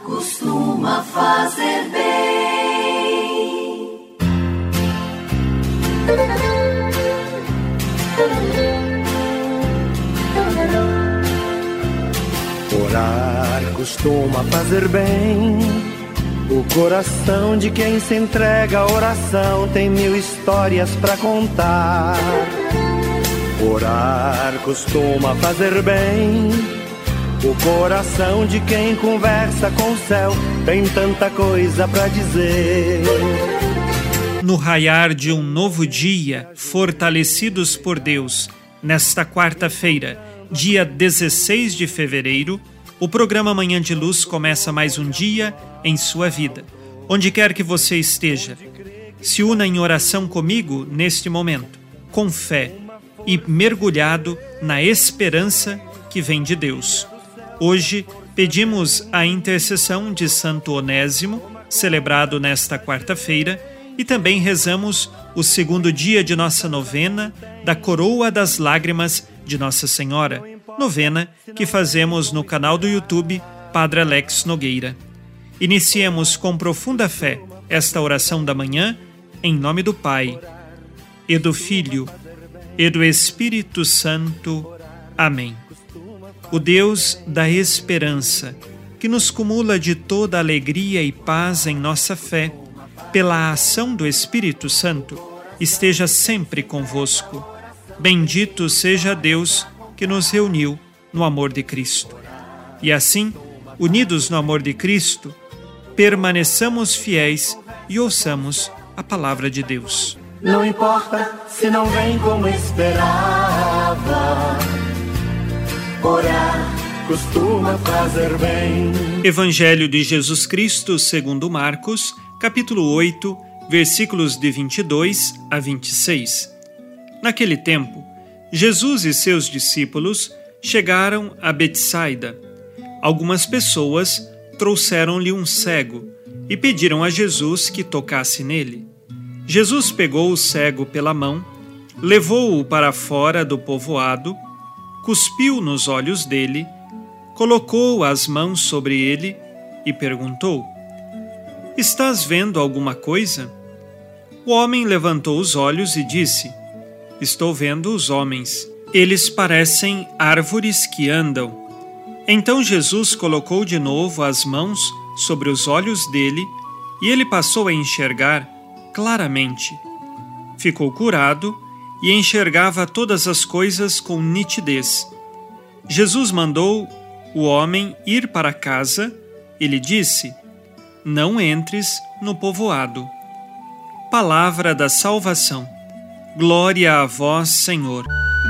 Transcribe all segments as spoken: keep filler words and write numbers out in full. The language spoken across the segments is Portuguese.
costuma fazer bem. Orar costuma fazer bem. O coração de quem se entrega à oração tem mil histórias pra contar. Orar costuma fazer bem. O coração de quem conversa com o céu tem tanta coisa pra dizer. No raiar de um novo dia, fortalecidos por Deus, nesta quarta-feira, dia dezesseis de fevereiro, o programa Manhã de Luz começa mais um dia em sua vida. Onde quer que você esteja, se una em oração comigo neste momento, com fé e mergulhado na esperança que vem de Deus. Hoje pedimos a intercessão de Santo Onésimo, celebrado nesta quarta-feira, e também rezamos o segundo dia de nossa novena da Coroa das Lágrimas de Nossa Senhora, novena que fazemos no canal do YouTube Padre Alex Nogueira. Iniciemos com profunda fé esta oração da manhã, em nome do Pai, e do Filho, e do Espírito Santo. Amém. O Deus da esperança, que nos cumula de toda alegria e paz em nossa fé, pela ação do Espírito Santo, esteja sempre convosco. Bendito seja Deus que nos reuniu no amor de Cristo. E assim, unidos no amor de Cristo, permaneçamos fiéis e ouçamos a palavra de Deus. Não importa se não vem como esperava, orar costuma fazer bem. Evangelho de Jesus Cristo segundo Marcos, capítulo oito, versículos de vinte e dois a vinte e seis. Naquele tempo, Jesus e seus discípulos chegaram a Betsaida. Algumas pessoas trouxeram-lhe um cego e pediram a Jesus que tocasse nele. Jesus pegou o cego pela mão, levou-o para fora do povoado, cuspiu nos olhos dele, colocou as mãos sobre ele e perguntou: "Estás vendo alguma coisa?" O homem levantou os olhos e disse: "Estou vendo os homens. Eles parecem árvores que andam." Então Jesus colocou de novo as mãos sobre os olhos dele e ele passou a enxergar claramente. Ficou curado e enxergava todas as coisas com nitidez. Jesus mandou o homem ir para casa e lhe disse: "Não entres no povoado." Palavra da salvação. Glória a vós, Senhor.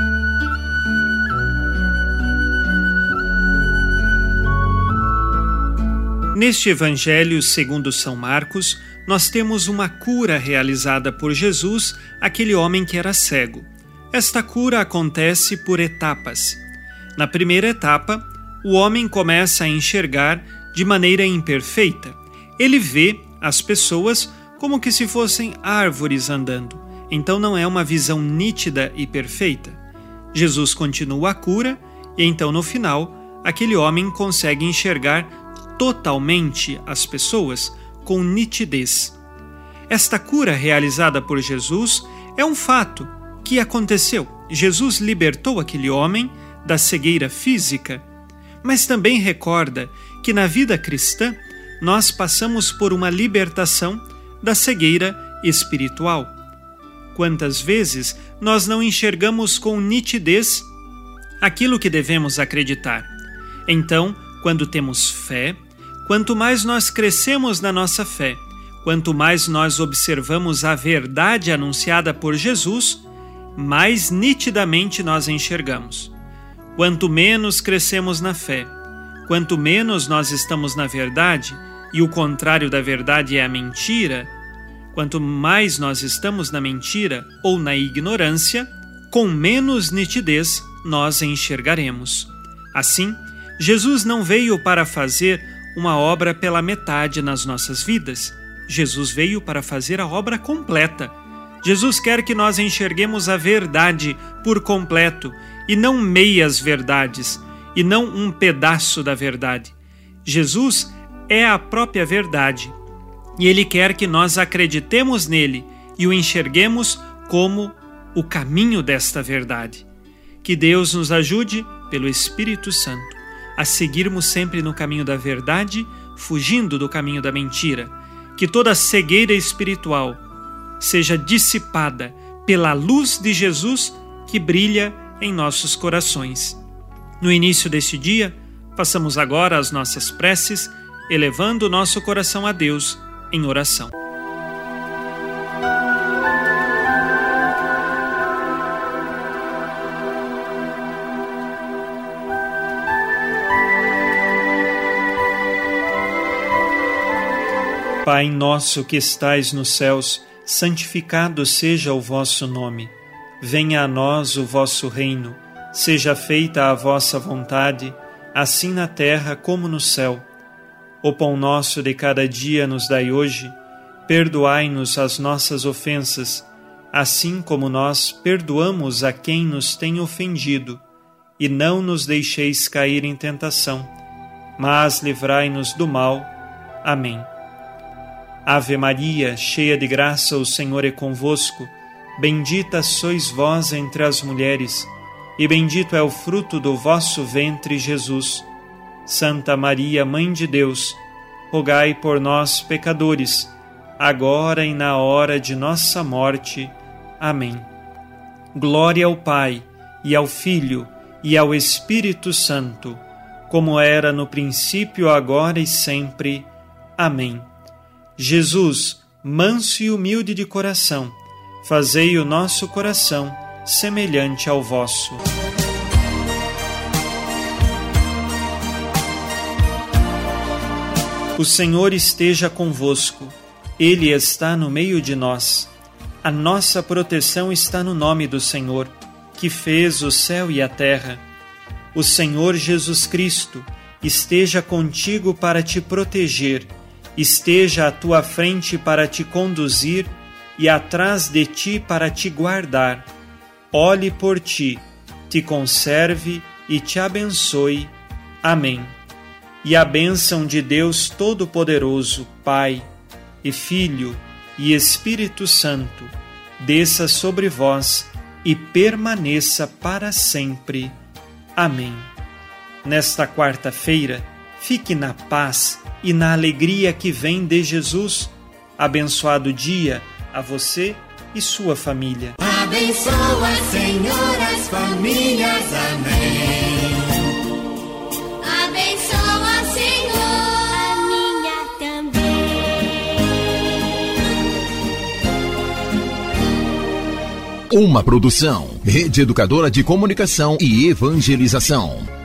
Neste Evangelho segundo São Marcos, nós temos uma cura realizada por Jesus àquele homem que era cego. Esta cura acontece por etapas. Na primeira etapa, o homem começa a enxergar de maneira imperfeita. Ele vê as pessoas como que se fossem árvores andando. Então não é uma visão nítida e perfeita. Jesus continua a cura e então no final, aquele homem consegue enxergar totalmente as pessoas com nitidez. Esta cura realizada por Jesus é um fato que aconteceu. Jesus libertou aquele homem da cegueira física, mas também recorda que na vida cristã nós passamos por uma libertação da cegueira espiritual. Quantas vezes nós não enxergamos com nitidez aquilo que devemos acreditar? Então, quando temos fé, quanto mais nós crescemos na nossa fé, quanto mais nós observamos a verdade anunciada por Jesus, mais nitidamente nós enxergamos. Quanto menos crescemos na fé, quanto menos nós estamos na verdade, e o contrário da verdade é a mentira, quanto mais nós estamos na mentira ou na ignorância, com menos nitidez nós enxergaremos. Assim, Jesus não veio para fazer uma obra pela metade nas nossas vidas. Jesus veio para fazer a obra completa. Jesus quer que nós enxerguemos a verdade por completo e não meias verdades, e não um pedaço da verdade. Jesus é a própria verdade, e Ele quer que nós acreditemos nele e o enxerguemos como o caminho desta verdade. Que Deus nos ajude, pelo Espírito Santo, a seguirmos sempre no caminho da verdade, fugindo do caminho da mentira. Que toda cegueira espiritual seja dissipada pela luz de Jesus que brilha em nossos corações. No início deste dia, façamos agora as nossas preces, elevando o nosso coração a Deus em oração. Pai nosso que estais nos céus, santificado seja o vosso nome. Venha a nós o vosso reino. Seja feita a vossa vontade, assim na terra como no céu. O pão nosso de cada dia nos dai hoje. Perdoai-nos as nossas ofensas, assim como nós perdoamos a quem nos tem ofendido. E não nos deixeis cair em tentação, mas livrai-nos do mal. Amém. Ave Maria, cheia de graça, o Senhor é convosco. Bendita sois vós entre as mulheres, e bendito é o fruto do vosso ventre, Jesus. Santa Maria, Mãe de Deus, rogai por nós, pecadores, agora e na hora de nossa morte. Amém. Glória ao Pai, e ao Filho, e ao Espírito Santo, como era no princípio, agora e sempre. Amém. Jesus, manso e humilde de coração, fazei o nosso coração semelhante ao vosso. O Senhor esteja convosco, Ele está no meio de nós. A nossa proteção está no nome do Senhor, que fez o céu e a terra. O Senhor Jesus Cristo esteja contigo para te proteger, esteja à tua frente para te conduzir e atrás de ti para te guardar. Olhe por ti, te conserve e te abençoe. Amém. E a bênção de Deus Todo-Poderoso, Pai e Filho e Espírito Santo, desça sobre vós e permaneça para sempre. Amém. Nesta quarta-feira, fique na paz e na alegria que vem de Jesus. Abençoado dia a você e sua família. Abençoa, Senhor, as famílias. Amém. Abençoa, Senhor, a minha também. Uma produção, Rede Educadora de Comunicação e Evangelização.